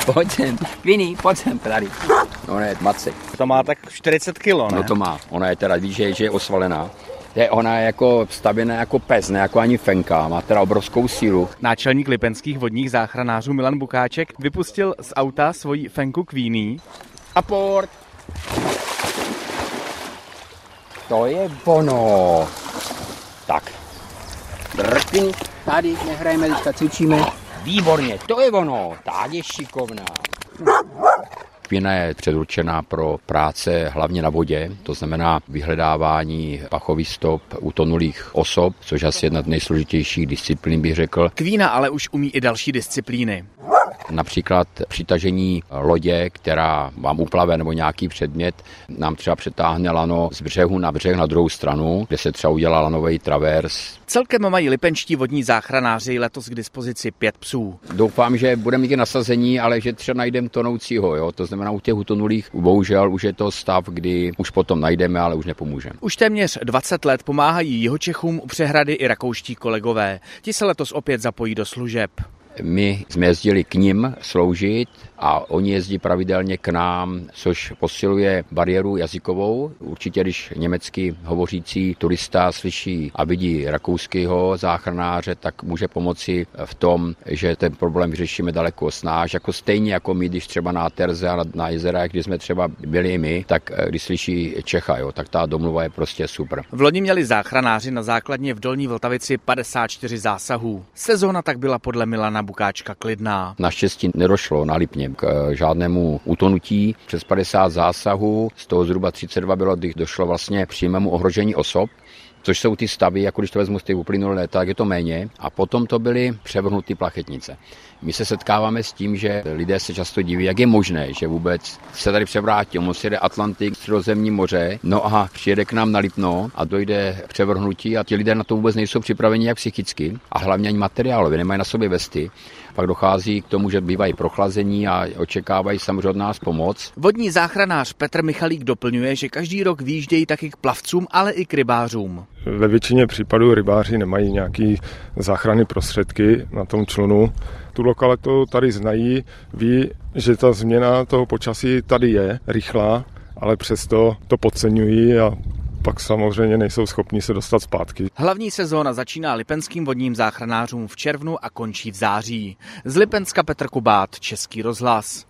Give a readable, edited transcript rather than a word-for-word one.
Pojď sem, Vinny, pojď sem tady. No ne, Macek. To má tak 40 kilo, ne? No to má, ona je teda, víš, že je osvalená. Ona je jako stavěná jako pes, ne jako ani fenka, má teda obrovskou sílu. Náčelník lipenských vodních záchranářů Milan Bukáček vypustil z auta svoji fenku Queenie. Aport! To je ono. Tak. Drpin, tady nehrajeme, teďka cvičíme. Výborně, to je ono. Tak je šikovná. Queena je předurčená pro práce hlavně na vodě, to znamená vyhledávání pachových stop utonulých osob, což asi jedna z nejsložitějších disciplín, bych řekl. Queena ale už umí i další disciplíny. Například přitažení lodě, která vám uplave nebo nějaký předmět, nám třeba přetáhne lano z břehu na břeh na druhou stranu, kde se třeba udělá lanový travers. Celkem mají lipenští vodní záchranáři letos k dispozici 5 psů. Doufám, že budeme mít nasazení, ale že třeba najdeme tonoucího. Jo? To znamená u těch utonulých, bohužel už je to stav, kdy už potom najdeme, ale už nepomůžeme. Už téměř 20 let pomáhají Jihočechům u přehrady i rakouští kolegové. Ti se letos opět zapojí do služeb. My jsme jezdili k nim sloužit a oni jezdí pravidelně k nám, což posiluje bariéru jazykovou. Určitě, když německy hovořící turista slyší a vidí rakouského záchranáře, tak může pomoci v tom, že ten problém vyřešíme daleko snáž. Jako stejně jako my, když třeba na Terze a na jezerách, kde jsme třeba byli i my, tak když slyší Čecha, jo, tak ta domluva je prostě super. V loni měli záchranáři na základně v Dolní Vltavici 54 zásahů. Sezóna tak byla podle Milana Bukáčka klidná. Naštěstí nedošlo na Lipně k žádnému utonutí. Přes 50 zásahů, z toho zhruba 32 bylo, když došlo vlastně k přímému ohrožení osob, což jsou ty stavy, jako když to vezmu z těch uplynulých let, tak je to méně. A potom to byly převrhnutý plachetnice. My se setkáváme s tím, že lidé se často diví, jak je možné, že vůbec se tady převrátí. On si jede Atlantik, Středozemní moře, no a přijede k nám na Lipno a dojde k převrhnutí a ti lidé na to vůbec nejsou připraveni jak psychicky a hlavně ani materiálově, nemají na sobě vesty. Pak dochází k tomu, že bývají prochlazení a očekávají samozřejmě od nás pomoc. Vodní záchranář Petr Michalík doplňuje, že každý rok vyjíždějí taky k plavcům, ale i k rybářům. Ve většině případů rybáři nemají nějaký záchranné prostředky na tom člunu. Tu lokalitu tady znají, ví, že ta změna toho počasí tady je rychlá, ale přesto to podceňují a pak samozřejmě nejsou schopni se dostat zpátky. Hlavní sezóna začíná lipenským vodním záchranářům v červnu a končí v září. Z Lipenska Petr Kubát, Český rozhlas.